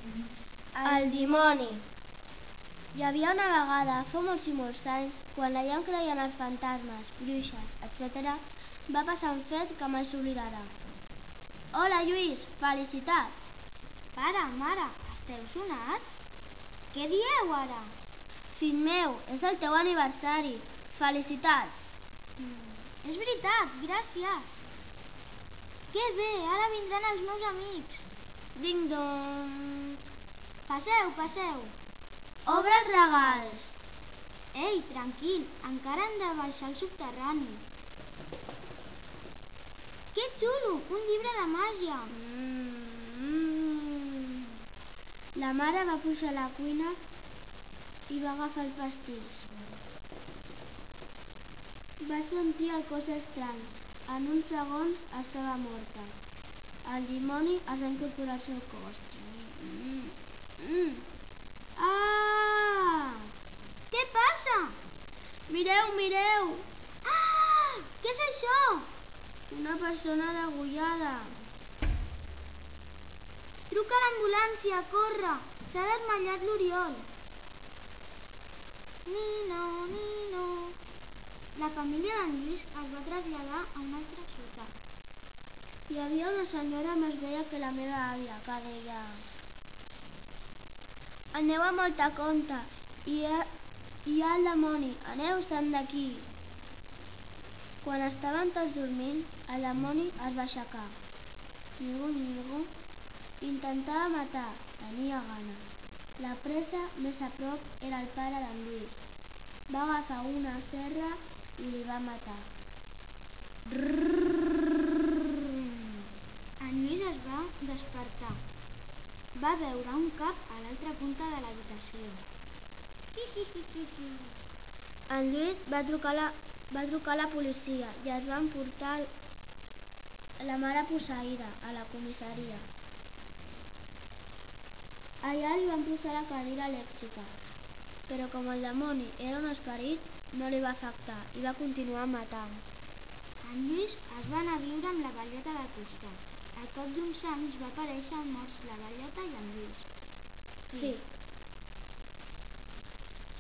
El dimoni. Hi havia una vegada, fa molts i molts anys, quan la gent creia en els fantasmes, bruixes, etc., va passar un fet que mai s'oblidarà. Hola, Lluís, felicitats! Pare, mare, esteu sonats? Què dieu ara? Fill meu, és el teu aniversari. Felicitats! És veritat, gràcies. Que bé, ara vindran els meus amics. Ding-dong! Passeu, passeu. Obre els regals! Ei, tranquil, encara hem de baixar al subterrani. Que xulo, un llibre de màgia. La mare va pujar a la cuina i va agafar el pastís. Va sentir el cos estrany. En uns segons estava morta. El dimoni es va incorporar al seu cos. Ah! Què passa? Mireu, mireu! Ah! Què és això? Una persona degollada. Truca a l'ambulància, corre! S'ha desmaiat l'Oriol. Nino, Nino. La família d'en Lluís es va traslladar a una altra ciutat. Hi havia una senyora més vella que la meva àvia, que deia: aneu amb molta compte, hi ha el dimoni, aneu-se'n d'aquí. Quan estaven tots dormint, el dimoni es va aixecar. Ningú. Intentava matar, tenia gana. La presa més a prop era el pare d'en Lluís. Va agafar una serra i li va matar. En Lluís es va despertar. Va veure un cap a l'altra punta de l'habitació. En Lluís va trucar a la policia i es van portar la mare posseïda a la comissaria. Allà li van posar la cadira elèctrica, però com el dimoni era un esperit, no li va afectar i va continuar matant. En Lluís es va anar a viure amb la velleta del costat. Al cap d'uns anys va aparèixer morts la velleta i en Lluís. Fi.